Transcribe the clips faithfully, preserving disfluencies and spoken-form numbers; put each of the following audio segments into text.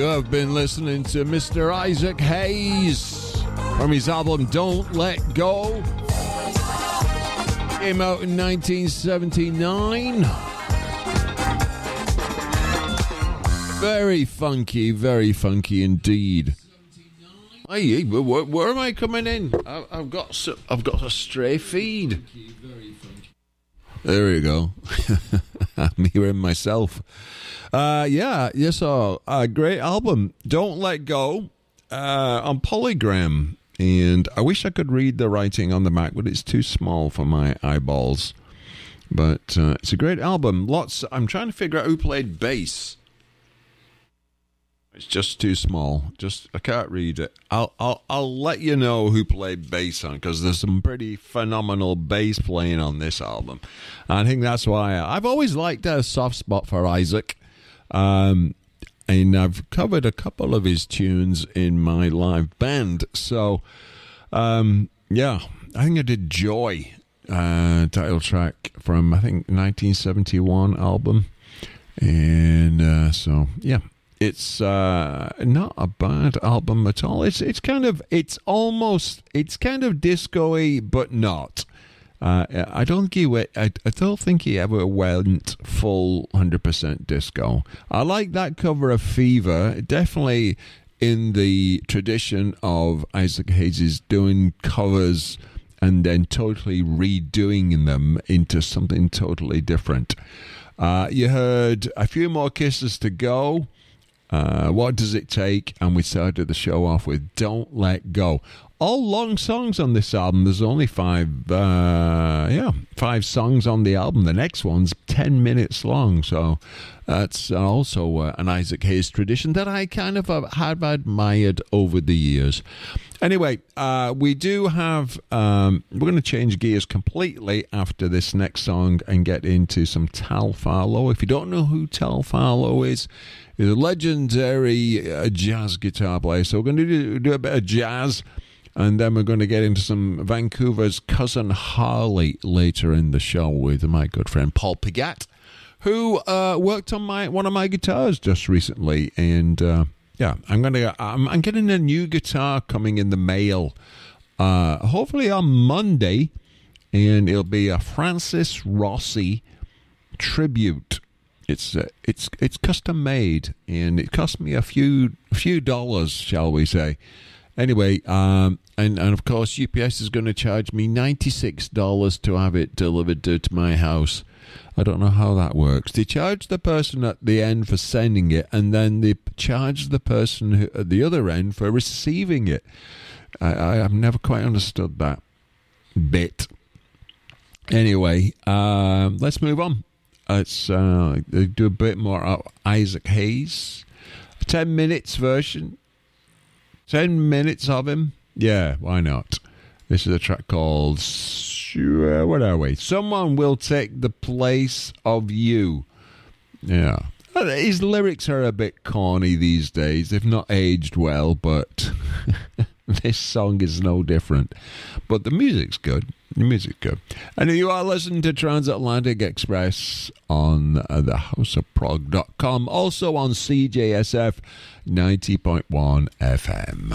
You have been listening to Mister Isaac Hayes from his album Don't Let Go. Came out in nineteen seventy-nine. Very funky, very funky indeed. Hey, where, where am I coming in? I, I've got some, I've got a stray feed. There we go. I'm hearing myself. Uh, yeah, yes, so a great album. Don't Let Go uh, on Polygram. And I wish I could read the writing on the Mac, but it's too small for my eyeballs. But uh, it's a great album. Lots. I'm trying to figure out who played bass. It's just too small. Just I can't read it. I'll I'll I'll let you know who played bass on, because there's some pretty phenomenal bass playing on this album. I think that's why I, I've always liked a soft spot for Isaac, um, and I've covered a couple of his tunes in my live band. So, um, yeah, I think I did Joy, uh, title track from I think nineteen seventy-one album, and uh, so yeah. It's uh, not a bad album at all. It's it's kind of it's almost it's kind of disco-y, but not. Uh, I don't think he went, I, I don't think he ever went full one hundred percent disco. I like that cover of Fever. Definitely in the tradition of Isaac Hayes doing covers and then totally redoing them into something totally different. Uh, you heard A Few More Kisses to Go. Uh, What Does It Take? And we started the show off with Don't Let Go. All long songs on this album. There's only five, uh, yeah, five songs on the album. The next one's ten minutes long. So that's also uh, an Isaac Hayes tradition that I kind of uh, have admired over the years. Anyway, uh, we do have, um, we're going to change gears completely after this next song and get into some Tal Farlow. If you don't know who Tal Farlow is, he's a legendary uh, jazz guitar player. So we're going to do, do a bit of jazz, and then we're going to get into some Vancouver's Cousin Harley later in the show with my good friend Paul Pigat, who uh, worked on my one of my guitars just recently. And uh, yeah, I'm gonna I'm, I'm getting a new guitar coming in the mail, uh, hopefully on Monday, and it'll be a Francis Rossi tribute. It's uh, it's it's custom made, and it cost me a few a few dollars, shall we say. Anyway, um, and, and of course, U P S is going to charge me ninety-six dollars to have it delivered to, to my house. I don't know how that works. They charge the person at the end for sending it, and then they charge the person who, at the other end for receiving it. I, I have never quite understood that bit. Anyway, um, let's move on. Let's uh, do a bit more of Isaac Hayes. A ten minutes version. Ten minutes of him? Yeah, why not? This is a track called, uh, what are we? Someone Will Take the Place of You. Yeah. His lyrics are a bit corny these days. They've not aged well, but this song is no different. But the music's good. The music's good. And you are listening to Transatlantic Express on uh, the house of prog dot com. Also on C J S F ninety point one F M.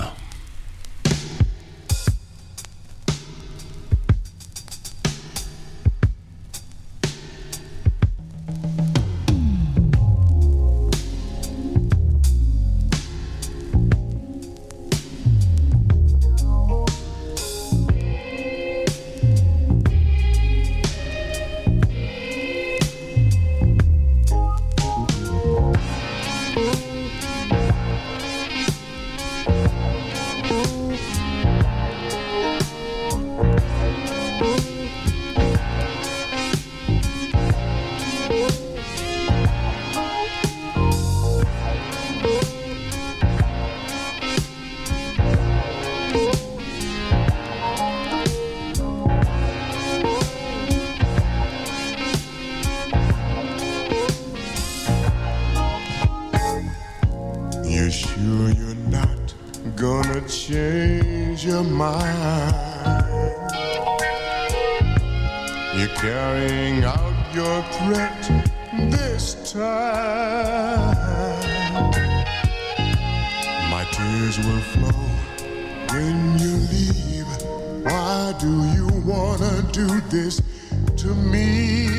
Tears will flow when you leave. Why do you wanna do this to me?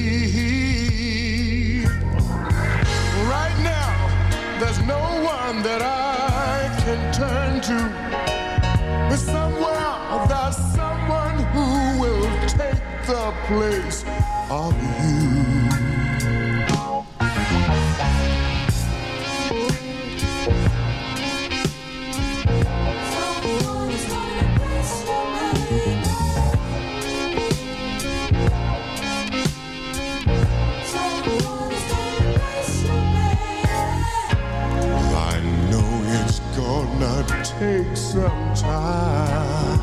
Right now, there's no one that I can turn to, but somewhere there's someone who will take the place of you. Take some time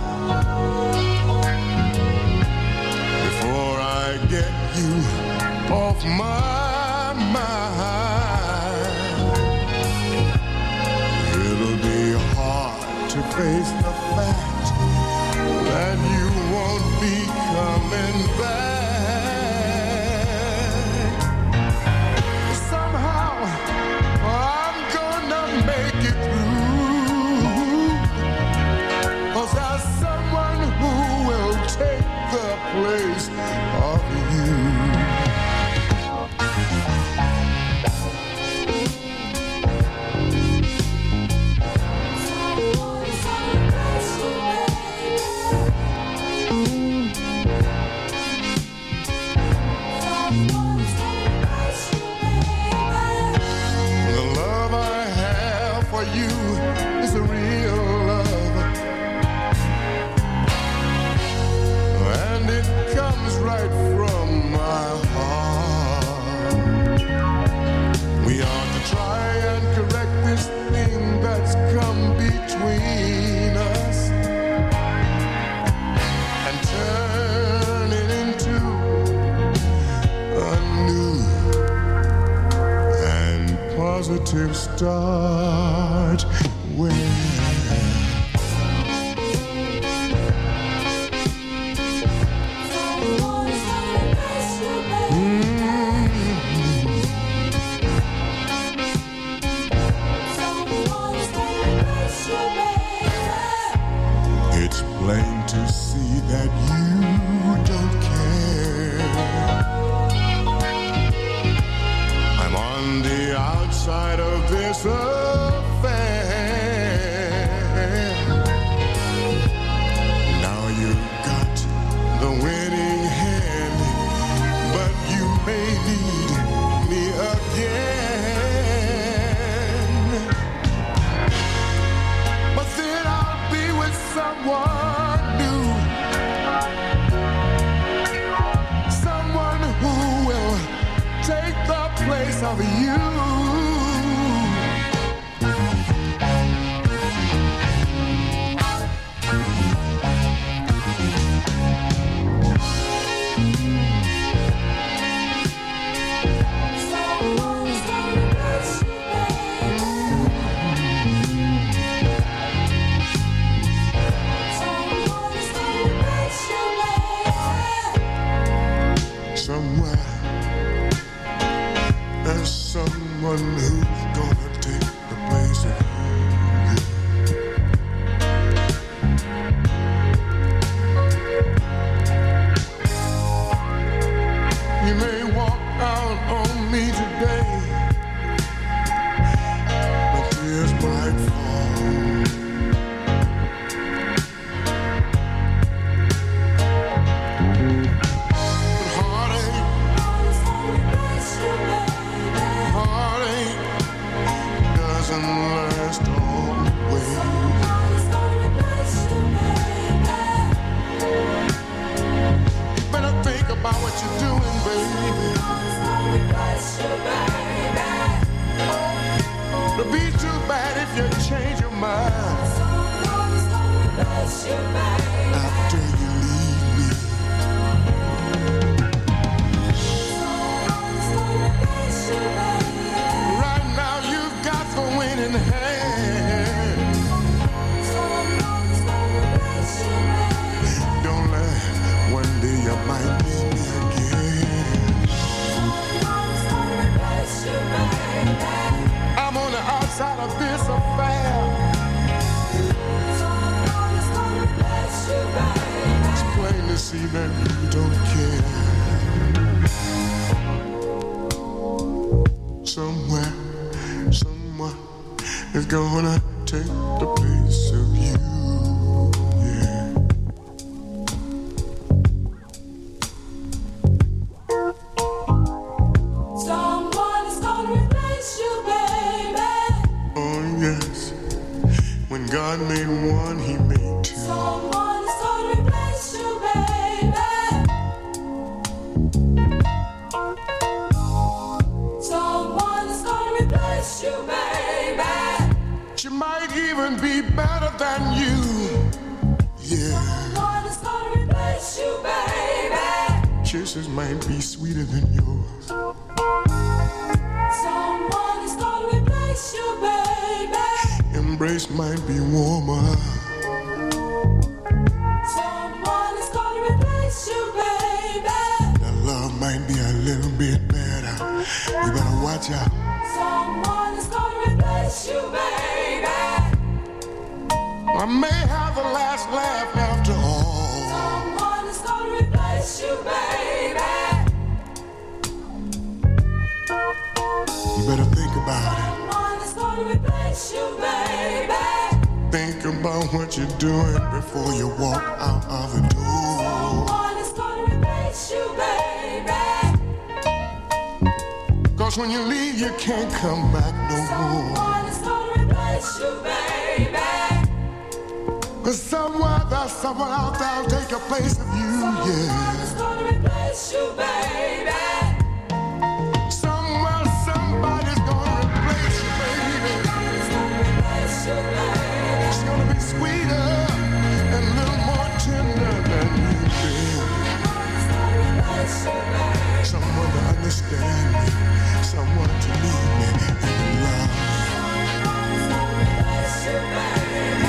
before I get you off my mind. It'll be hard to face the fact that you won't be coming back. Somehow I'm gonna make it through. Place of you. The love I have for you is a real love, and it comes right from my heart. We ought to try and correct this thing that's come between us and turn it into a new and positive start. Where plain to see that you don't care. I'm on the outside of this affair. Now you've got the winning hand, but you may need me again. But then I'll be with someone place of you. Somewhere there's someone who's gonna take the place of you. You may walk out on me today, but tears might fall. About what you're doing, baby. It'll be too bad if you change your mind after you leave me. Right now you've got the winning hand. Don't let one day you might need me again. I'm on the outside of this affair. is gonna take the place of you. Yeah. Someone is gonna replace you, baby. Oh yes. When God made one, He made two. Someone is gonna replace you, baby. Someone is gonna replace you, baby. She might even be better than you. Yeah. Someone is gonna replace you, baby. Kisses might be sweeter than yours. Someone is gonna replace you, baby. Embrace might be warmer. Someone is gonna replace you, baby. The love might be a little bit better. You better watch out. Someone is gonna replace you, baby. I may have the last laugh after all. Someone is gonna replace you, baby. You better think about it. Someone is gonna replace you, baby. Think about what you're doing before you walk out of the door. Someone is gonna replace you, baby. Cause when you leave, you can't come back no more. Someone is gonna replace you, baby. Cause somewhere there's someone out there will take a place of you, Someone yeah. is gonna replace you, baby. Somewhere somebody's gonna replace you, baby. Someone's gonna replace you, baby. It's gonna be sweeter and a little more tender than you've been. Someone's gonna replace you, baby. Someone to understand me, someone to lead me in the love. Someone's gonna replace you, baby.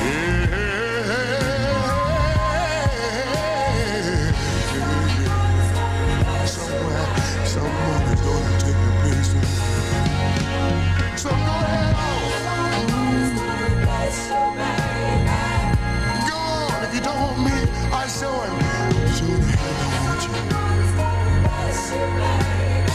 Somewhere, someone is gonna take the place of you. So go ahead on. Someone's gonna replace you, baby. Go on. If you don't want me, I show him. Show the hell I want you. Someone's gonna replace you, baby.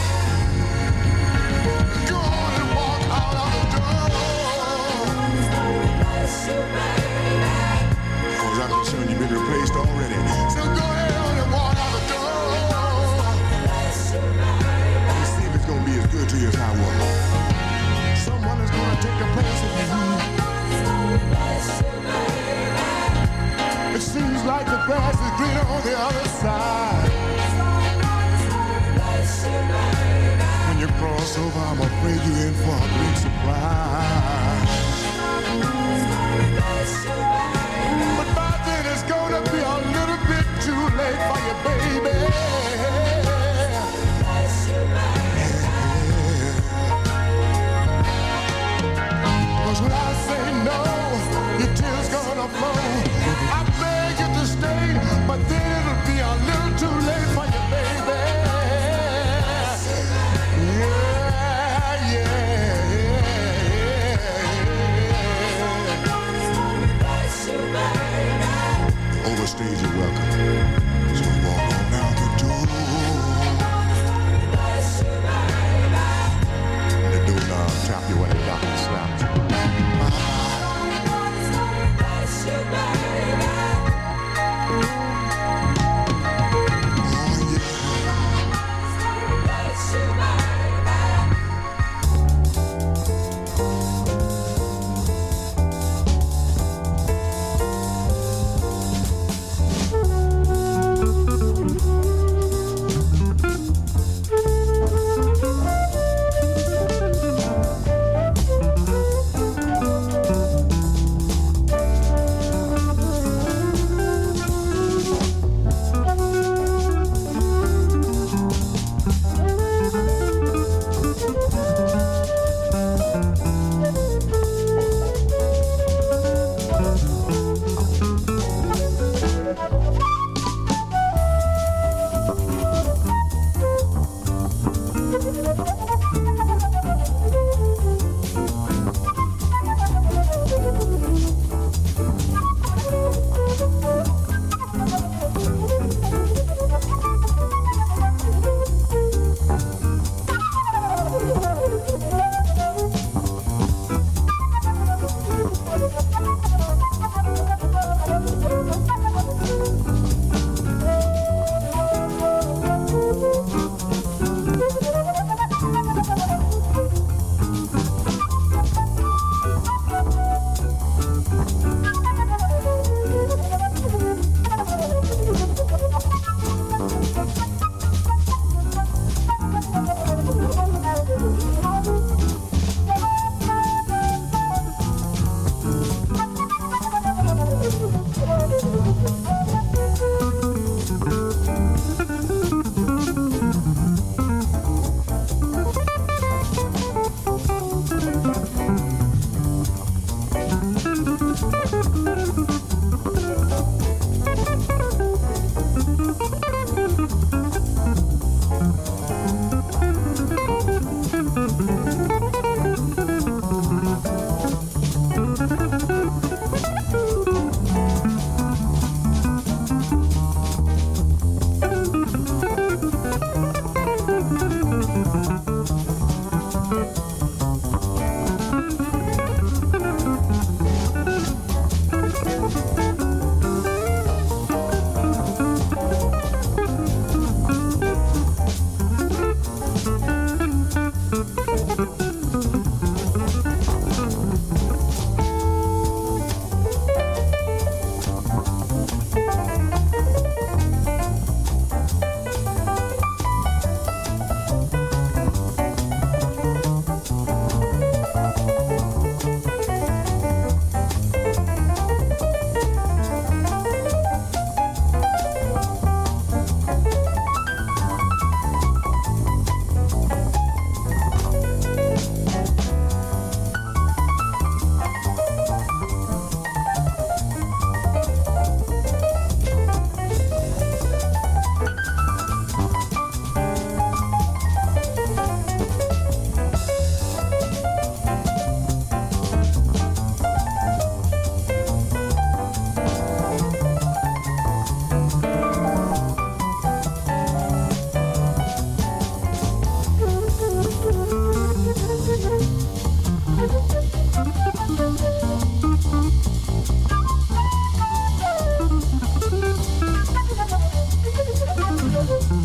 Go on and walk out of the door. Someone's gonna replace you, baby. Cause I'm concerned you've been replaced already. So go ahead on and walk out the door. Replace you, baby. Let's see if it's gonna be as good to you as I was. Someone is gonna take the place of you. Someone's gonna replace you, baby. It seems like the grass is greener on the other side. Someone's gonna replace you, baby. When you cross over, I'm afraid you're in for a big surprise. Someone's gonna replace you, baby. But by then it's gonna be a little bit too late for you, baby. Replace you, baby. Cause when I say no, your tears gonna flow. I beg you to stay, but then it'll be a little too late for you, baby. Yeah, yeah, yeah,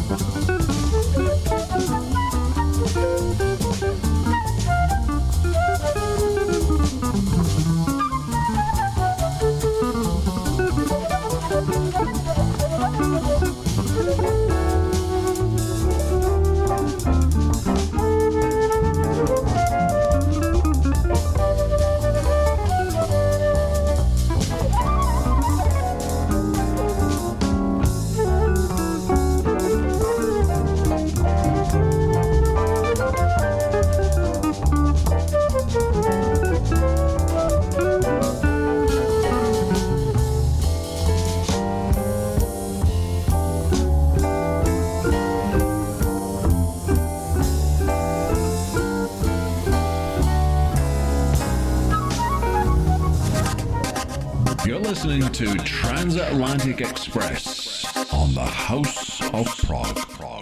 You're listening to Transatlantic Express on the House of Prague. Prague.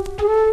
Thank you.